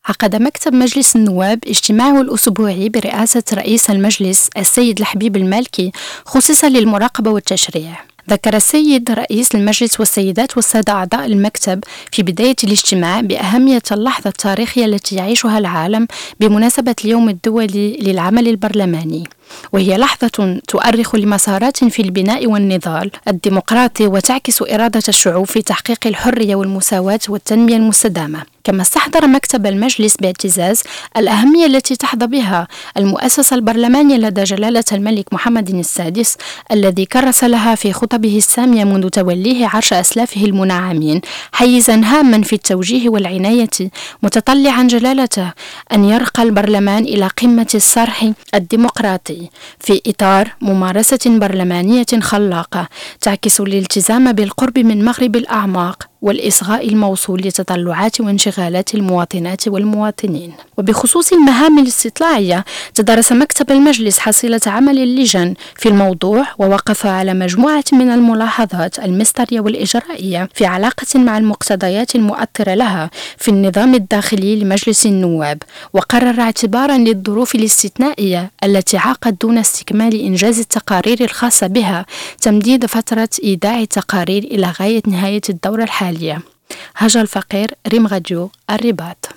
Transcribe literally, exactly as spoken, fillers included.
عقد مكتب مجلس النواب اجتماعه الأسبوعي برئاسة رئيس المجلس السيد الحبيب المالكي خصيصا للمراقبة والتشريع. ذكر السيد رئيس المجلس والسيدات والسادة أعضاء المكتب في بداية الاجتماع بأهمية اللحظة التاريخية التي يعيشها العالم بمناسبة اليوم الدولي للعمل البرلماني، وهي لحظة تؤرخ لمسارات في البناء والنضال الديمقراطي وتعكس إرادة الشعوب في تحقيق الحرية والمساواة والتنمية المستدامة. كما استحضر مكتب المجلس باعتزاز الأهمية التي تحظى بها المؤسسة البرلمانية لدى جلالة الملك محمد السادس الذي كرس لها في خطبه السامية منذ توليه عرش أسلافه المنعمين حيزا هاما في التوجيه والعناية، متطلعا جلالته أن يرقى البرلمان إلى قمة الصرح الديمقراطي في إطار ممارسة برلمانية خلاقة تعكس الالتزام بالقرب من مغرب الأعماق والإصغاء الموصول لتطلعات وانشغالات المواطنات والمواطنين. وبخصوص المهام الاستطلاعية، تدرس مكتب المجلس حصيلة عمل اللجان في الموضوع ووقف على مجموعة من الملاحظات المصدرية والإجرائية في علاقة مع المقتضيات المؤثرة لها في النظام الداخلي لمجلس النواب، وقرر اعتبارا للظروف الاستثنائية التي عاقت دون استكمال إنجاز التقارير الخاصة بها تمديد فترة إيداع التقارير إلى غاية نهاية الدورة الحالية. هاجر الفقير، ريم راديو، الرباط.